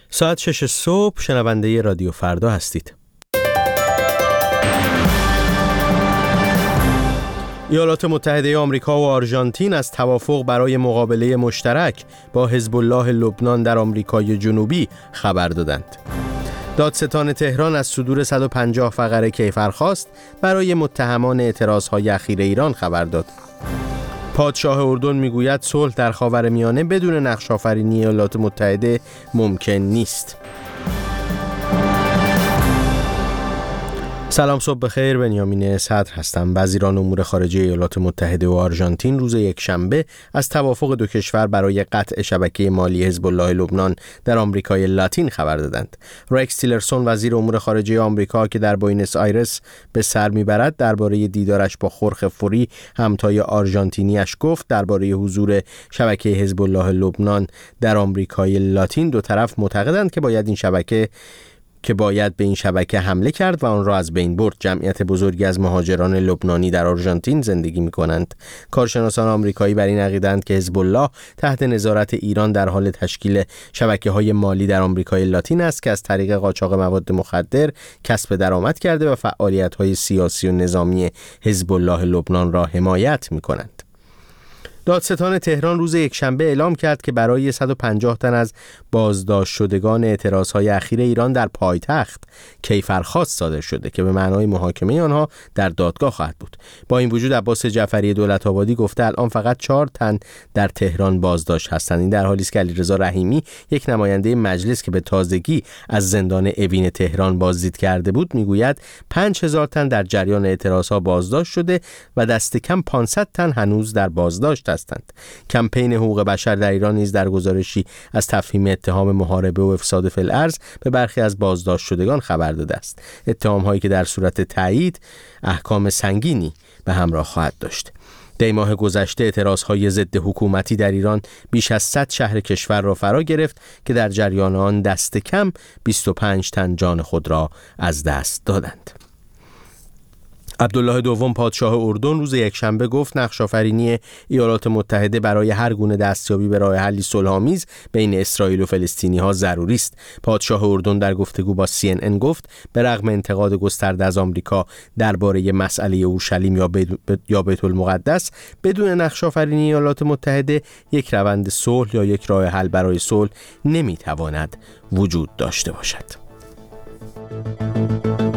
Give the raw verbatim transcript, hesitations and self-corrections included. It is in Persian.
ساعت شش صبح شنونده رادیو فردا هستید. ایالات متحده آمریکا و آرژانتین از توافق برای مقابله مشترک با حزب الله لبنان در آمریکای جنوبی خبر دادند. دادستان تهران از صدور صد و پنجاه فقره کیفرخواست برای متهمان اعتراضهای اخیر ایران خبر داد. پادشاه اردن میگوید صلح در خاورمیانه بدون نقش‌آفرینی ایالات متحده ممکن نیست. سلام، صبح بخیر. بنیامین صدر هستم. وزیران امور خارجه ایالات متحده و آرژانتین روز یکشنبه از توافق دو کشور برای قطع شبکه مالی حزب الله لبنان در آمریکای لاتین خبر دادند. رکس تیلرسون وزیر امور خارجه آمریکا که در بوئنوس آیرس به سر میبرد درباره دیدارش با خورخ فوری همتای آرژانتینیش گفت درباره حضور شبکه حزب الله لبنان در آمریکای لاتین دو طرف معتقدند که باید این شبکه که باید به این شبکه حمله کرد و آن را از بین برد. جمعیت بزرگی از مهاجران لبنانی در آرژانتین زندگی می‌کنند. کارشناسان آمریکایی بر این عقیده‌اند که حزب الله تحت نظارت ایران در حال تشکیل شبکه‌های مالی در آمریکای لاتین است که از طریق قاچاق مواد مخدر کسب درآمد کرده و فعالیت‌های سیاسی و نظامی حزب الله لبنان را حمایت می‌کنند. دادستان تهران روز یکشنبه اعلام کرد که برای صد و پنجاه تن از بازداشت شدگان اعتراضهای اخیر ایران در پایتخت کیفرخواست صادر شده که به معنای محاکمه آنها در دادگاه خواهد بود. با این وجود عباس جعفری دولت‌آبادی گفته الان فقط چهار تن در تهران بازداشت هستند. این در حالی است که علیرضا رحیمی، یک نماینده مجلس که به تازگی از زندان اوین تهران بازدید کرده بود، میگوید پنج هزار تن در جریان اعتراضها بازداشت شده و دست کم پانصد تن هنوز در بازداشت هستند. کمپین حقوق بشر در ایران نیز در گزارشی از تفهیم اتهام محاربه و افساد فی الارض به برخی از بازداشت شدگان خبر داده است. اتهام هایی که در صورت تایید احکام سنگینی به همراه خواهد داشت. دی ماه گذشته اعتراضهای ضد حکومتی در ایران بیش از صد شهر کشور را فرا گرفت که در جریان آن دست کم بیست و پنج تن جان خود را از دست دادند. عبدالله دوم پادشاه اردن روز یکشنبه گفت نقش‌آفرینی ایالات متحده برای هر گونه دستیابی به راه حلی صلح‌آمیز بین اسرائیل و فلسطینی‌ها ضروری است. پادشاه اردن در گفتگو با سی ان ان گفت به رغم انتقاد گسترده از آمریکا درباره مسئله اورشلیم یا یا بیت المقدس، بدون نقش‌آفرینی ایالات متحده یک روند صلح یا یک راه حل برای صلح نمی‌تواند وجود داشته باشد.